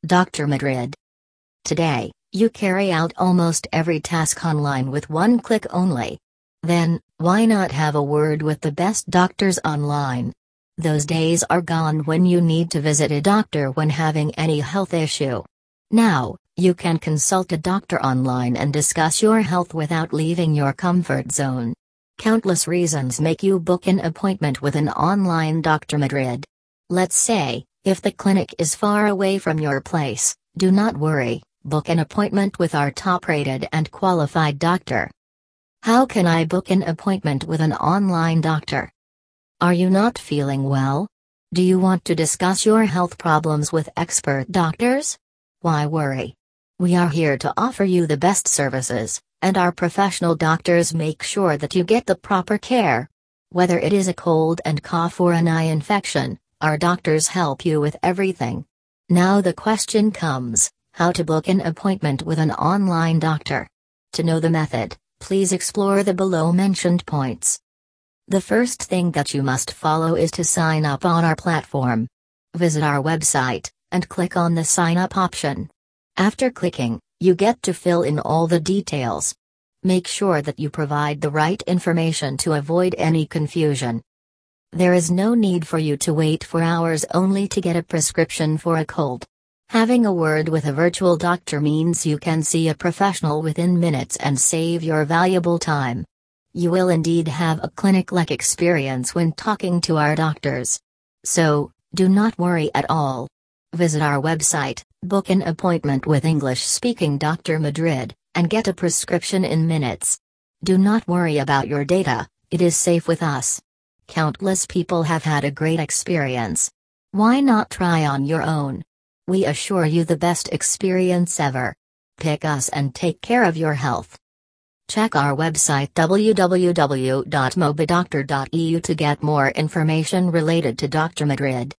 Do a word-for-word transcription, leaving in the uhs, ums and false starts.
Doctor Madrid. Today, you carry out almost every task online with one click only. Then, why not have a word with the best doctors online? Those days are gone when you need to visit a doctor when having any health issue. Now, you can consult a doctor online and discuss your health without leaving your comfort zone. Countless reasons make you book an appointment with an online Doctor Madrid. Let's say, if the clinic is far away from your place, do not worry, book an appointment with our top-rated and qualified doctor. How can I book an appointment with an online doctor? Are you not feeling well? Do you want to discuss your health problems with expert doctors? Why worry? We are here to offer you the best services, and our professional doctors make sure that you get the proper care. Whether it is a cold and cough or an eye infection, our doctors help you with everything. Now the question comes, how to book an appointment with an online doctor? To know the method, please explore the below mentioned points. The first thing that you must follow is to sign up on our platform. Visit our website, and click on the sign up option. After clicking, you get to fill in all the details. Make sure that you provide the right information to avoid any confusion. There is no need for you to wait for hours only to get a prescription for a cold. Having a word with a virtual doctor means you can see a professional within minutes and save your valuable time. You will indeed have a clinic-like experience when talking to our doctors. So, do not worry at all. Visit our website, book an appointment with English-speaking Doctor Madrid, and get a prescription in minutes. Do not worry about your data, it is safe with us. Countless people have had a great experience. Why not try on your own? We assure you the best experience ever. Pick us and take care of your health. Check our website w w w dot mobidoctor dot e u to get more information related to Doctor Madrid.